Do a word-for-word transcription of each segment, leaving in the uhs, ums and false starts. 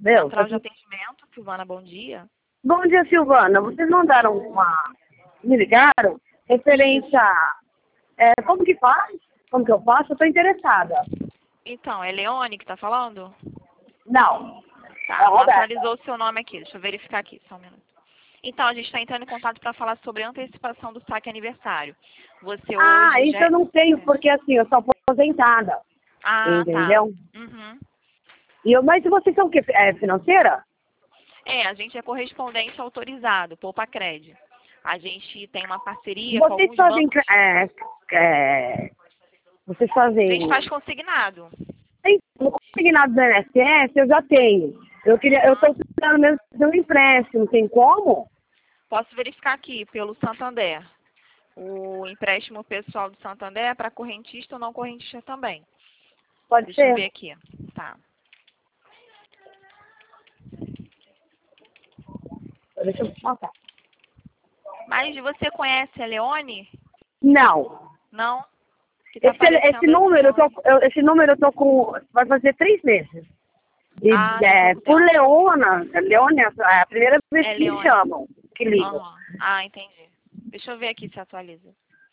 Entendeu? Central de atendimento, Silvana, bom dia. Bom dia, Silvana. Vocês mandaram uma... Me ligaram? Referência... É, como que faz? Como que eu faço? Eu estou interessada. Então, é Leone que está falando? Não. Tá, É a não Roberta. atualizou o seu nome aqui. Deixa eu verificar aqui, só um minuto. Então, a gente está entrando em contato para falar sobre a antecipação do saque aniversário. Você Ah, hoje isso já... eu não tenho, porque assim, eu sou aposentada. Ah, tá. Entendeu? Uhum. E eu, mas vocês são o quê? É financeira? É, a gente é correspondente autorizado, Poupa Cred. A gente tem uma parceria com Vocês alguns fazem... bancos. É, é, vocês A fazem... gente faz consignado. Tem no consignado do I N S S, eu já tenho. Eu queria, eu estou precisando mesmo de um empréstimo, tem como? Posso verificar aqui pelo Santander. O empréstimo pessoal do Santander é para correntista ou não correntista também. Pode Deixa eu ser. ver aqui. Tá. Deixa eu mostrar. Mas você conhece a Leone? Não. Não? Que tá Esse, esse aparecendo esse número, eu tô, Leone. eu, esse número eu tô com, vai fazer três meses. E, Ah, tem é, pouco por tempo. Leona, Leone é a primeira vez É que me Leone. chamam, que ligam. Aham. Ah, entendi. Deixa eu ver aqui se atualiza.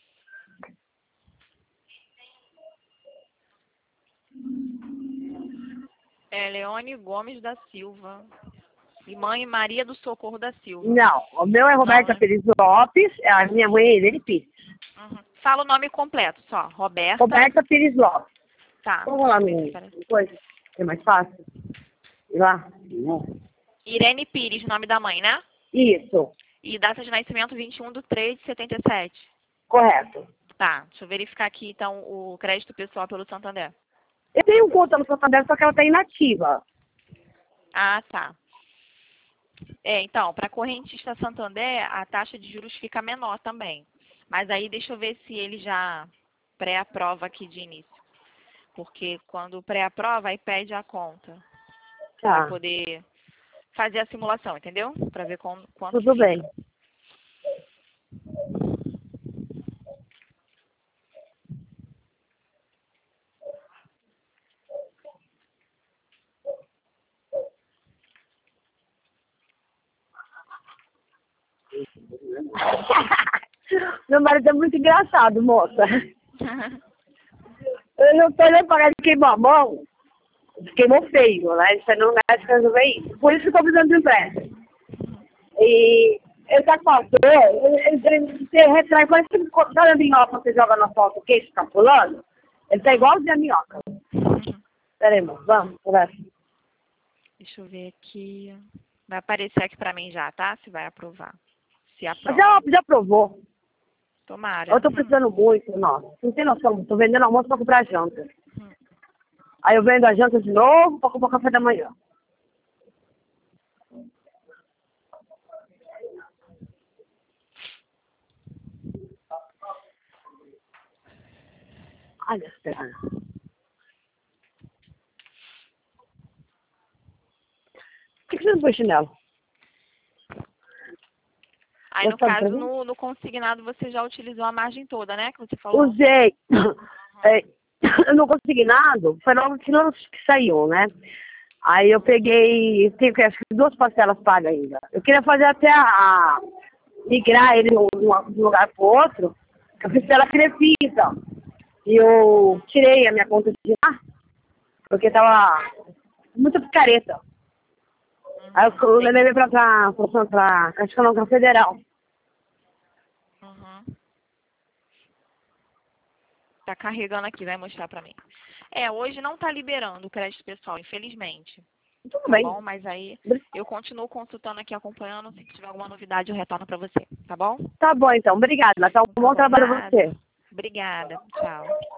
É Leone Gomes da Silva. E mãe Maria do Socorro da Silva. Não, o meu é Não, Roberta né? Pires Lopes, a minha mãe é Helene Pires. Uhum. Fala o nome completo só. Roberta. Roberta Pires Lopes. Tá. Vamos lá, Deixa eu ver no se parece. coisa, que é mais fácil. Ir lá? Irene Pires, nome da mãe, né? Isso, E data de nascimento vinte e um de três de setenta e sete. correto. Tá, deixa eu verificar aqui então o crédito pessoal pelo Santander. Eu tenho conta no Santander, só que ela está inativa. Ah, tá. É, então, para correntista Santander, a taxa de juros fica menor também. Mas aí deixa eu ver se ele já pré-aprova aqui de início. Porque quando pré-aprova, aí pede a conta. Para Tá, poder fazer a simulação, entendeu? Para ver com, quanto tudo fica. bem. Meu marido é muito engraçado, moça. Eu não tô nem pagando de queimar a mão. Queimou feio, né? Isso não é de resolver isso. Por isso que eu tô precisando de empréstimo. E ele tá com a dor, ele, ele se retrai, parece que sabe a minhoca que você joga na foto, o queixo tá pulando? Ele tá igualzinho a minhoca. Pera aí, moço, vamos, conversa. Deixa eu ver aqui. Vai aparecer aqui pra mim já, tá? Se vai aprovar. Se Mas aprova. já, já provou. Tomara. Eu tô precisando muito, nossa. Você não tem noção, tô vendendo almoço pra comprar janta. Aí eu vendo a janta de novo pra comprar café da manhã. Olha as pernas. Por que que você não põe chinelo? Aí, no Gostou do caso, presente? no, no consignado, você já utilizou a margem toda, né? Que você falou. Usei. É, eu não consegui nada, foi logo que, não- que saiu, né? Aí eu peguei, tenho que acho que duas parcelas pagas ainda. Eu queria fazer até a, a migrar ele de um de um lugar para o outro, que eu fiz pela Crefisa. E eu tirei a minha conta de lá, porque tava muita picareta. Aí eu, eu levei pra, pra, pra, pra Caixa Econômica Federal. Uhum. Tá carregando aqui, vai mostrar pra mim. É, hoje não tá liberando o crédito pessoal, infelizmente. Tudo Tá bem. bom? Mas aí eu continuo consultando aqui, acompanhando. Se tiver alguma novidade, eu retorno pra você. Tá bom? Tá bom então, obrigada. Natal, um Tá bom bom, trabalho pra nada. você. Obrigada. Tchau.